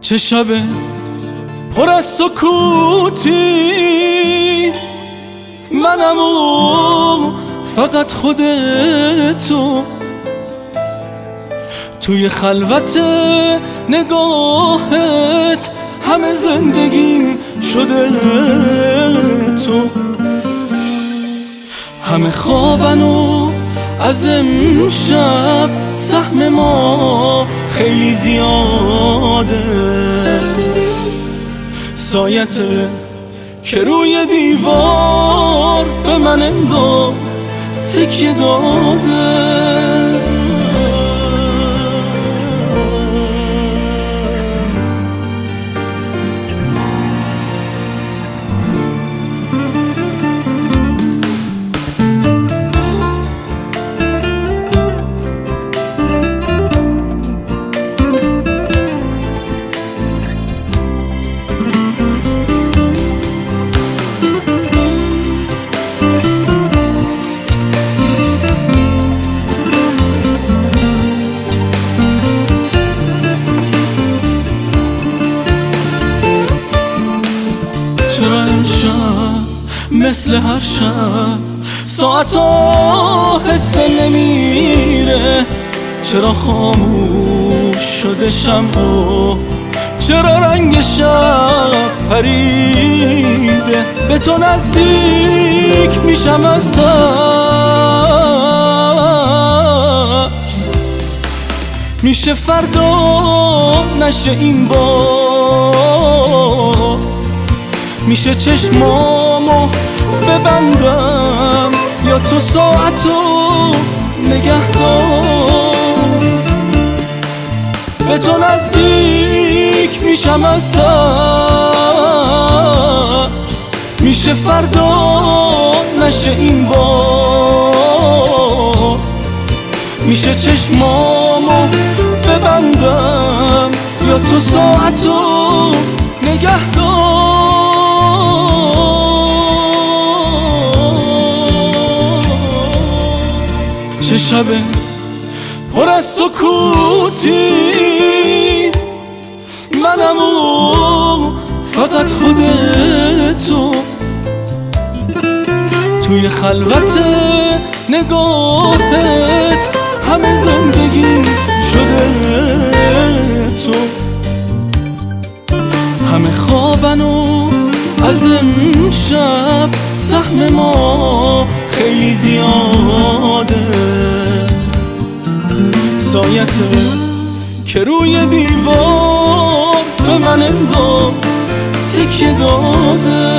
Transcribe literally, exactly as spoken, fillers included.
چه شب پر از سکوتی، منم و فقط خودتو، توی خلوت نگاهت همه زندگیم شده تو، همه خوابن و از امشب سهم ما خیلی زیاده، سایته که روی دیوار به من انگار تکیه داده. چرا امشب مثل هر شب ساعتا حس نمیره؟ چرا خاموش شده شمع؟ چرا رنگ شب پریده؟ به تو نزدیک میشم از ترس، میشه فردا نشه این بار، میشه چشمامو ببندم یا تو ساعتو نگه دار، به تو نزدیک میشم از ترس، میشه فردا نشه این بار، میشه چشمامو ببندم یا تو ساعتو نگه دار. چه شب پر از سکوتی، منم و فقط خودتو، توی خلوت نگاهت همه زندگی شده تو، همه خوابن و از امشب سهم ما خیلی زیاده، سایته که روی دیوار به من انگار تکیه داده.